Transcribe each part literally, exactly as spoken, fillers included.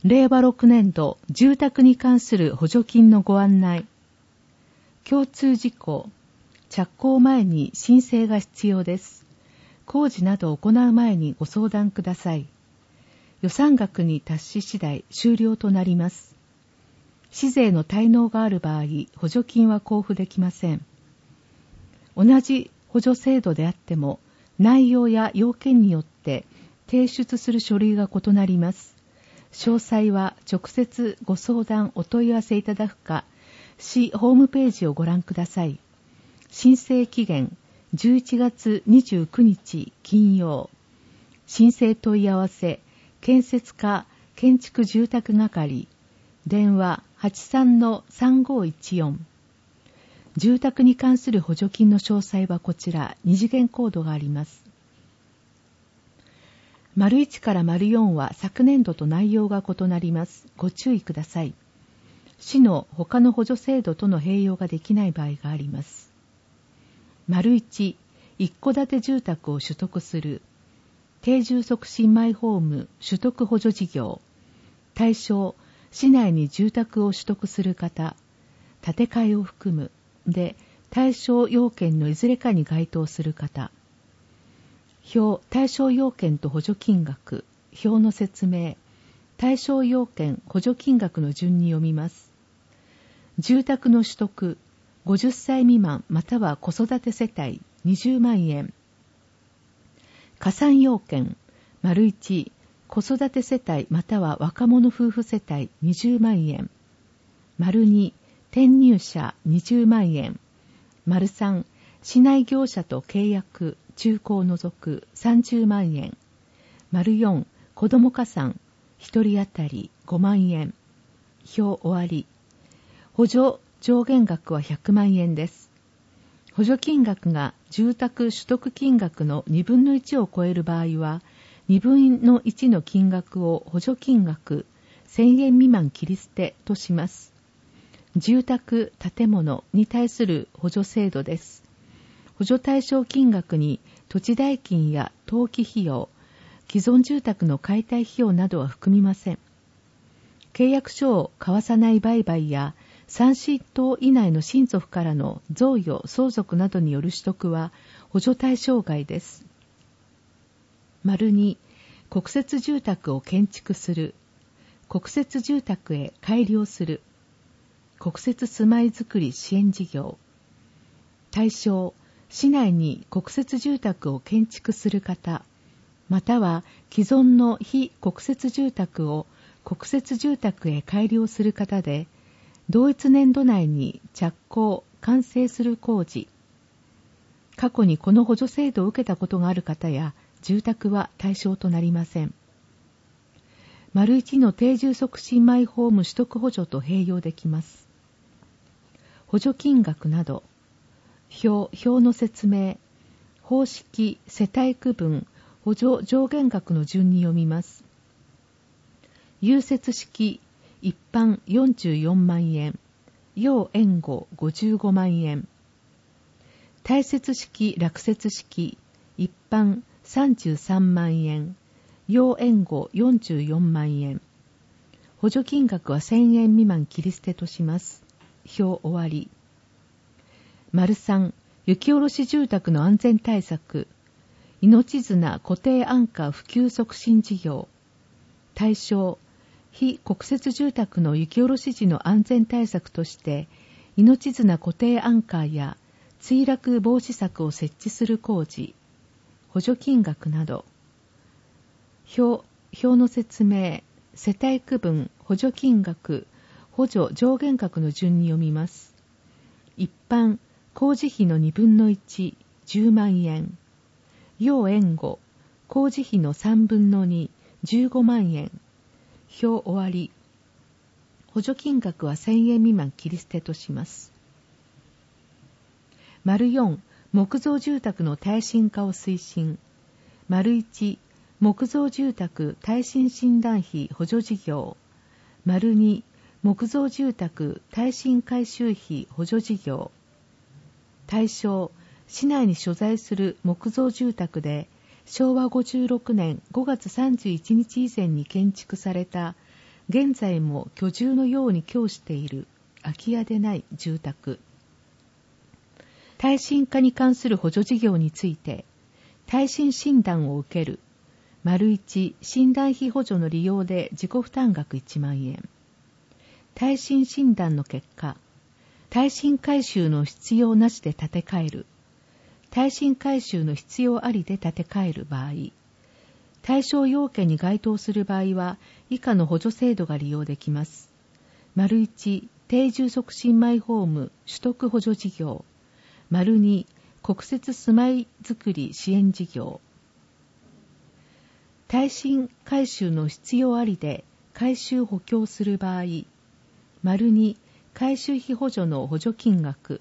れいわろくねんど住宅に関する補助金のご案内。共通事項。着工前に申請が必要です。工事などを行う前にご相談ください。予算額に達し次第終了となります。市税の滞納がある場合、補助金は交付できません。同じ補助制度であっても、内容や要件によって提出する書類が異なります。詳細は直接ご相談お問い合わせいただくか、市ホームページをご覧ください。申請期限じゅういちがつにじゅうくにち金曜。申請問い合わせ建設課建築住宅係。電話 はちさんのさんごいちよん。住宅に関する補助金の詳細はこちら、二次元コードがあります。丸いちから丸よんは昨年度と内容が異なります。ご注意ください。市の他の補助制度との併用ができない場合があります。丸いち、一戸建て住宅を取得する。定住促進マイホーム取得補助事業。対象、市内に住宅を取得する方。建て替えを含む。で、対象要件のいずれかに該当する方。表、対象要件と補助金額。表の説明。対象要件、補助金額の順に読みます。住宅の取得、ごじゅっさい未満または子育て世帯にじゅうまんえん。加算要件、丸いち、子育て世帯または若者夫婦世帯にじゅうまんえん。丸に、転入者にじゅうまんえん。丸さん、市内業者と契約、中古を除くさんじゅうまんえん。丸よん、子ども加算、ひとり当たりごまんえん。表終わり。補助上限額はひゃくまんえんです。補助金額が住宅取得金額のにぶんのいちを超える場合は、にぶんのいちの金額を補助金額せんえん未満切り捨てとします。住宅・建物に対する補助制度です。補助対象金額に土地代金や登記費用、既存住宅の解体費用などは含みません。契約書を交わさない売買や三親等以内の親族からの贈与・相続などによる取得は補助対象外です。丸に、国設住宅を建築する。国設住宅へ改良する。国設住まいづくり支援事業。対象、市内に国設住宅を建築する方、または既存の非国設住宅を国設住宅へ改良する方で、同一年度内に着工・完成する工事。過去にこの補助制度を受けたことがある方や住宅は対象となりません。丸一の定住促進マイホーム取得補助と併用できます。補助金額など、表、表の説明、方式、世帯区分、補助上限額の順に読みます。融設式、一般よんじゅうよんまんえん、要援護ごじゅうごまんえん。大設式、落設式、一般さんじゅうさんまんえん、要援護よんじゅうよんまんえん。補助金額はせんえん未満切り捨てとします。表終わり。丸さん、雪下ろし住宅の安全対策。命綱固定安価普及促進事業。対象、非国設住宅の雪下ろし時の安全対策として、命綱固定アンカーや墜落防止柵を設置する工事。補助金額など。表、表の説明、世帯区分、補助金額、補助上限額の順に読みます。一般、工事費のにぶんのいち、じゅうまんえん。要援護、工事費のさんぶんのに、じゅうごまんえん。表終わり。補助金額はせんえん未満切り捨てとします。丸よん、木造住宅の耐震化を推進。丸いち、木造住宅耐震診断費補助事業。丸に、木造住宅耐震改修費補助事業。対象、市内に所在する木造住宅で、しょうわごじゅうろくねんごがつさんじゅういちにち以前に建築された現在も居住のように供している空き家でない住宅。耐震化に関する補助事業について、耐震診断を受ける。丸一、診断費補助の利用で自己負担額いちまんえん。耐震診断の結果、耐震改修の必要なしで建て替える。耐震改修の必要ありで建て替える場合、対象要件に該当する場合は以下の補助制度が利用できます。丸一、定住促進マイホーム取得補助事業。丸二、国設住まいづくり支援事業。耐震改修の必要ありで改修補強する場合、丸二、改修費補助の補助金額。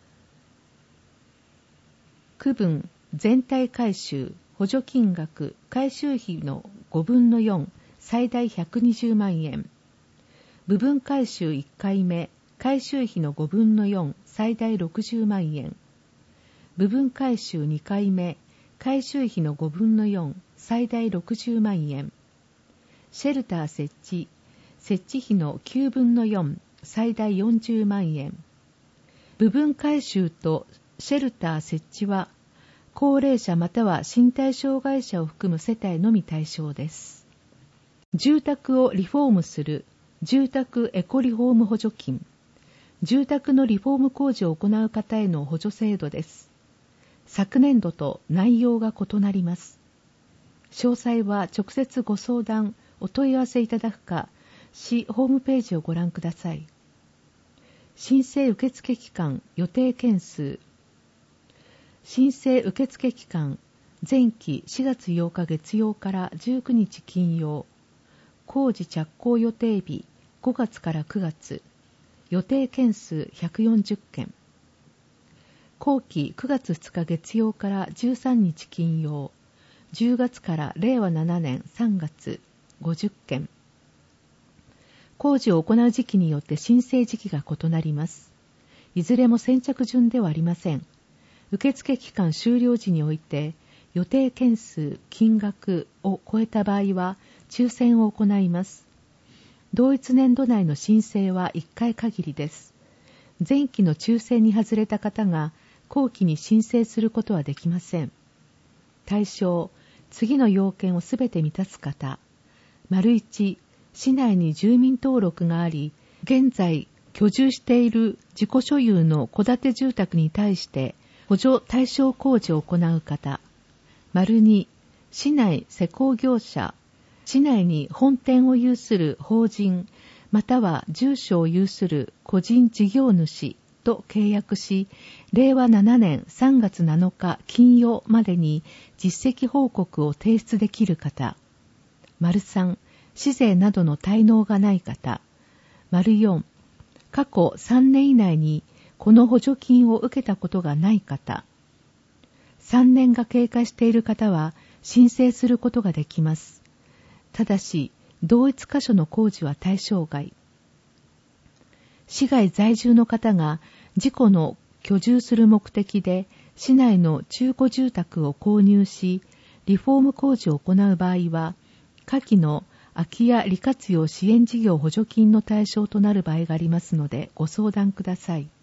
区分全体改修補助金額改修費のごぶんのよん、最大ひゃくにじゅうまんえん。部分改修いっかいめ改修費のごぶんのよん、最大ろくじゅうまんえん。部分改修にかいめ改修費のごぶんのよん、最大ろくじゅうまんえん。シェルター設置設置費のきゅうぶんのよん、最大よんじゅうまんえん。部分改修とシェルター設置は高齢者または身体障害者を含む世帯のみ対象です。住宅をリフォームする住宅エコリフォーム補助金。住宅のリフォーム工事を行う方への補助制度です。昨年度と内容が異なります。詳細は直接ご相談、お問い合わせいただくか、市ホームページをご覧ください。申請受付期間、予定件数。申請受付期間、前期しがつようか月曜からじゅうくにち金曜。工事着工予定日、ごがつからくがつ。予定件数ひゃくよんじゅっけん。後期くがつふつか月曜からじゅうさんにち金曜。じゅうがつかられいわななねんさんがつ、ごじゅっけん。工事を行う時期によって申請時期が異なります。いずれも先着順ではありません。受付期間終了時において予定件数、金額を超えた場合は抽選を行います。同一年度内の申請はいっかい限りです。前期の抽選に外れた方が後期に申請することはできません。対象、次の要件をすべて満たす方。丸一、市内に住民登録があり、現在居住している自己所有の戸建て住宅に対して補助対象工事を行う方。丸二、市内施工業者、市内に本店を有する法人、または住所を有する個人事業主と契約し、れいわななねんさんがつなのか金曜までに実績報告を提出できる方。丸三、市税などの滞納がない方。丸四、過去さんねん以内にこの補助金を受けたことがない方。さんねんが経過している方は申請することができます。ただし、同一箇所の工事は対象外。市外在住の方が自己の居住する目的で市内の中古住宅を購入し、リフォーム工事を行う場合は、下記の空き家利活用支援事業補助金の対象となる場合がありますのでご相談ください。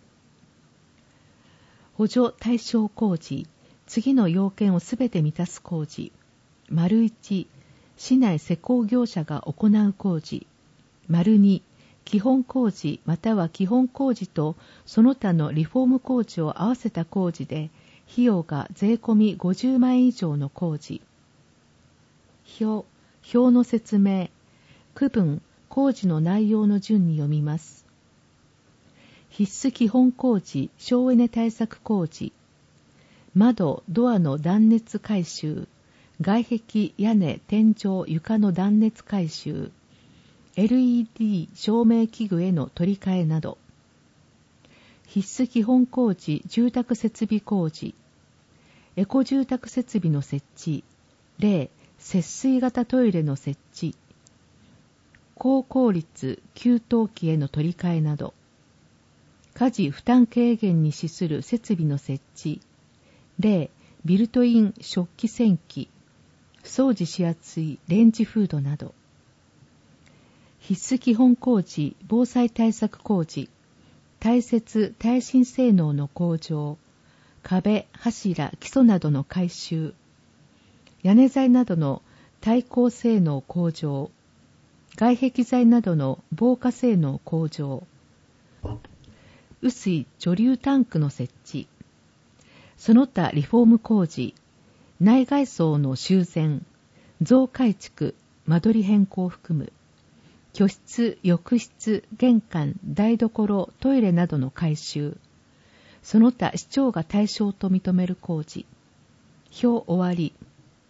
補助対象工事、次の要件をすべて満たす工事。丸一、市内施工業者が行う工事。丸二、基本工事または基本工事とその他のリフォーム工事を合わせた工事で、費用が税込みごじゅうまんえん以上の工事。表、表の説明。区分、工事の内容の順に読みます。必須基本工事、省エネ対策工事。窓、ドアの断熱改修。外壁、屋根、天井、床の断熱改修。エルイーディー 照明器具への取り替えなど。必須基本工事、住宅設備工事。エコ住宅設備の設置。例、節水型トイレの設置。高効率給湯器への取り替えなど。家事負担軽減に資する設備の設置。例、ビルトイン食器洗機。掃除しやすいレンジフードなど。 必須基本工事、防災対策工事、耐雪・耐震性能の向上、壁、柱、基礎などの改修、屋根材などの耐光性能向上、外壁材などの防火性能向上、雨水貯留タンクの設置、その他リフォーム工事、内外装の修繕、増改築、間取り変更を含む、居室、浴室、玄関、台所、トイレなどの改修、その他市長が対象と認める工事。表終わり。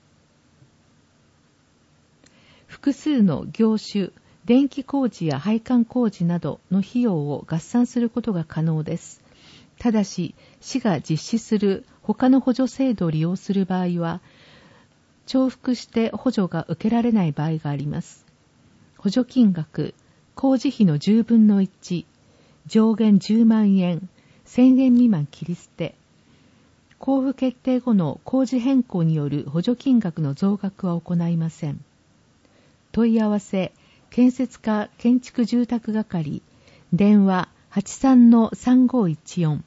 複数の業種、電気工事や配管工事などの費用を合算することが可能です。ただし、市が実施する他の補助制度を利用する場合は、重複して補助が受けられない場合があります。補助金額、工事費のじゅうぶんのいち、上限じゅうまんえん、せんえん未満切り捨て。交付決定後の工事変更による補助金額の増額は行いません。問い合わせ、建設課建築住宅係、電話 はちさんのさんごいちよん。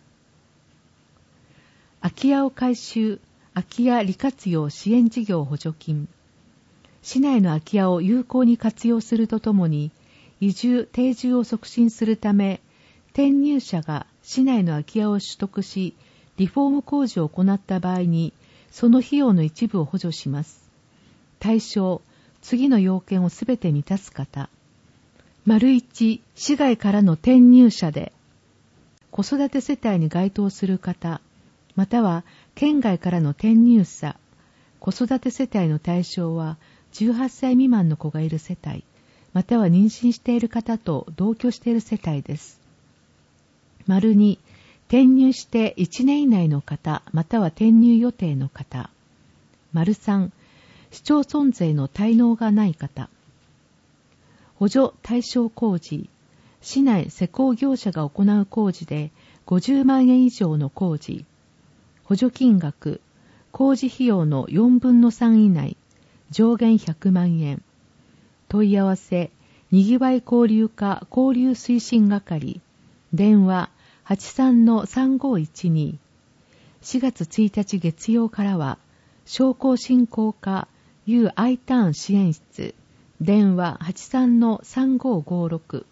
空き家を改修、空き家利活用支援事業補助金。市内の空き家を有効に活用するとともに、移住・定住を促進するため、転入者が市内の空き家を取得し、リフォーム工事を行った場合に、その費用の一部を補助します。対象、次の要件をすべて満たす方。丸一、市外からの転入者で、子育て世帯に該当する方、または県外からの転入者、子育て世帯の対象は、じゅうはっさい未満の子がいる世帯、または妊娠している方と同居している世帯です。丸に、転入していちねん以内の方、または転入予定の方。丸さん、市町村税の滞納がない方。補助対象工事、市内施工業者が行う工事でごじゅうまんえん以上の工事。補助金額、工事費用のよんぶんのさん以内、上限ひゃくまんえん。問い合わせ、にぎわい交流課交流推進係、電話 はちさんのさんごいちに。しがつついたち月曜からは、商工振興課 U アイターン支援室、電話 はちさんのさんごごろく。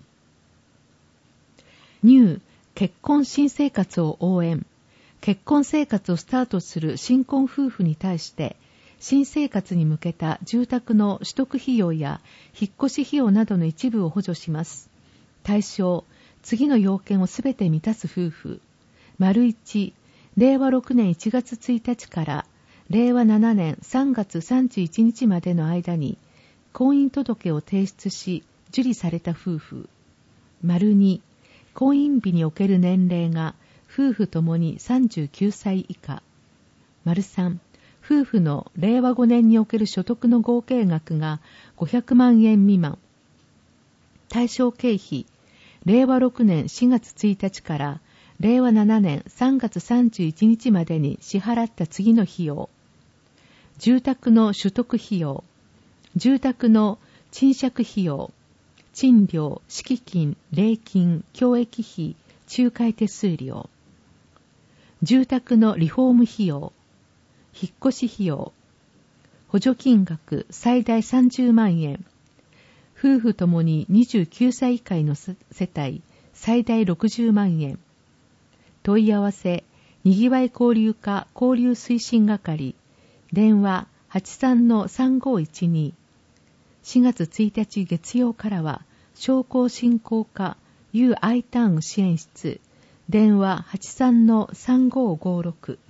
ニュー結婚新生活を応援。結婚生活をスタートする新婚夫婦に対して、新生活に向けた住宅の取得費用や引っ越し費用などの一部を補助します。対象、次の要件をすべて満たす夫婦。丸一、れいわろくねんいちがつついたちかられいわななねんさんがつさんじゅういちにちまでの間に婚姻届を提出し受理された夫婦。丸二、婚姻日における年齢が夫婦ともにさんじゅうきゅうさい以下。丸三、夫婦のれいわごねんにおける所得の合計額がごひゃくまんえん未満。対象経費、れいわろくねんしがつついたちかられいわななねんさんがつさんじゅういちにちまでに支払った次の費用。住宅の取得費用、住宅の賃借費用、賃料、敷金、礼金、教育費、仲介手数料。住宅のリフォーム費用、引っ越し費用、補助金額最大さんじゅうまんえん、夫婦ともににじゅうきゅうさい以下の世帯最大ろくじゅうまんえん。問い合わせ、にぎわい交流課交流推進係、電話 はちさんのさんごいちに。しがつついたち月曜からは商工振興課 U アイターン支援室、電話 はちさんのさんごごろく。